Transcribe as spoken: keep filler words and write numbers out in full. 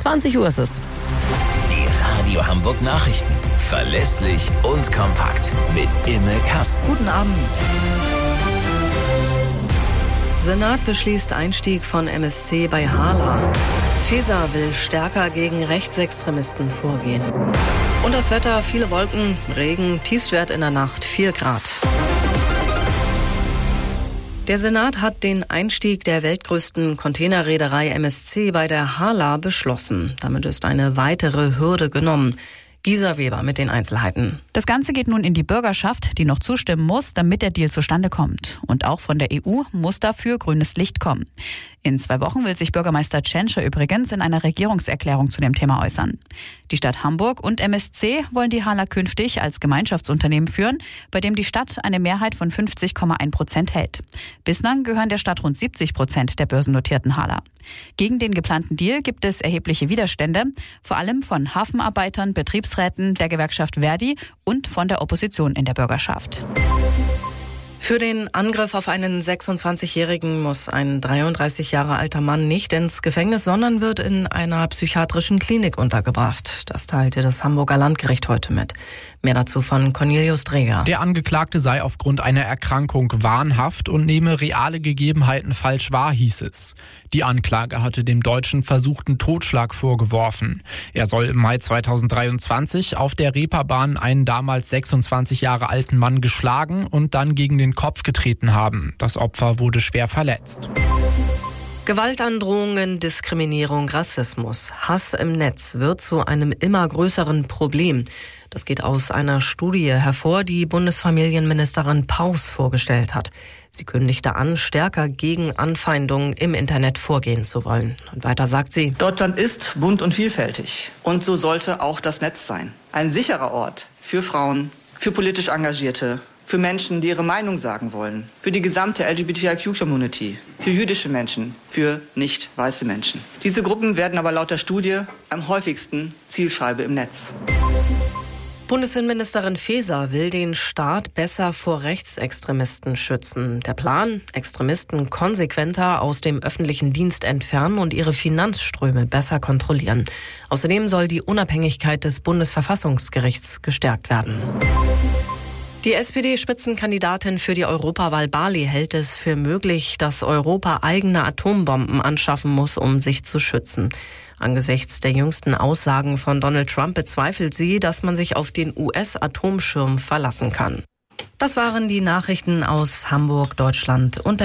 zwanzig Uhr ist es. Die Radio Hamburg Nachrichten. Verlässlich und kompakt. Mit Imme Kasten. Guten Abend. Senat beschließt Einstieg von M S C bei Hala. Faeser will stärker gegen Rechtsextremisten vorgehen. Und das Wetter, viele Wolken, Regen, Tiefstwert in der Nacht vier Grad. Der Senat hat den Einstieg der weltgrößten Containerreederei M S C bei der Hala beschlossen. Damit ist eine weitere Hürde genommen. Gisa Weber mit den Einzelheiten. Das Ganze geht nun in die Bürgerschaft, die noch zustimmen muss, damit der Deal zustande kommt. Und auch von der E U muss dafür grünes Licht kommen. In zwei Wochen will sich Bürgermeister Tschentscher übrigens in einer Regierungserklärung zu dem Thema äußern. Die Stadt Hamburg und M S C wollen die Hala künftig als Gemeinschaftsunternehmen führen, bei dem die Stadt eine Mehrheit von fünfzig Komma eins Prozent hält. Bislang gehören der Stadt rund siebzig Prozent der börsennotierten Hala. Gegen den geplanten Deal gibt es erhebliche Widerstände, vor allem von Hafenarbeitern, Betriebsräten, der Gewerkschaft Verdi und von der Opposition in der Bürgerschaft. Für den Angriff auf einen sechsundzwanzigjährigen muss ein dreiunddreißig Jahre alter Mann nicht ins Gefängnis, sondern wird in einer psychiatrischen Klinik untergebracht. Das teilte das Hamburger Landgericht heute mit. Mehr dazu von Cornelius Dreger. Der Angeklagte sei aufgrund einer Erkrankung wahnhaft und nehme reale Gegebenheiten falsch wahr, hieß es. Die Anklage hatte dem Deutschen versuchten Totschlag vorgeworfen. Er soll im Mai zweitausenddreiundzwanzig auf der Reeperbahn einen damals sechsundzwanzig Jahre alten Mann geschlagen und dann gegen den Kopf getreten haben. Das Opfer wurde schwer verletzt. Gewaltandrohungen, Diskriminierung, Rassismus, Hass im Netz wird zu einem immer größeren Problem. Das geht aus einer Studie hervor, die Bundesfamilienministerin Paus vorgestellt hat. Sie kündigte an, stärker gegen Anfeindungen im Internet vorgehen zu wollen. Und weiter sagt sie: Deutschland ist bunt und vielfältig. Und so sollte auch das Netz sein. Ein sicherer Ort für Frauen, für politisch Engagierte, für Menschen, die ihre Meinung sagen wollen, für die gesamte L G B T I Q-Community, für jüdische Menschen, für nicht weiße Menschen. Diese Gruppen werden aber laut der Studie am häufigsten Zielscheibe im Netz. Bundesinnenministerin Faeser will den Staat besser vor Rechtsextremisten schützen. Der Plan: Extremisten konsequenter aus dem öffentlichen Dienst entfernen und ihre Finanzströme besser kontrollieren. Außerdem soll die Unabhängigkeit des Bundesverfassungsgerichts gestärkt werden. Die S P D-Spitzenkandidatin für die Europawahl Barley hält es für möglich, dass Europa eigene Atombomben anschaffen muss, um sich zu schützen. Angesichts der jüngsten Aussagen von Donald Trump bezweifelt sie, dass man sich auf den U S-Atomschirm verlassen kann. Das waren die Nachrichten aus Hamburg, Deutschland und der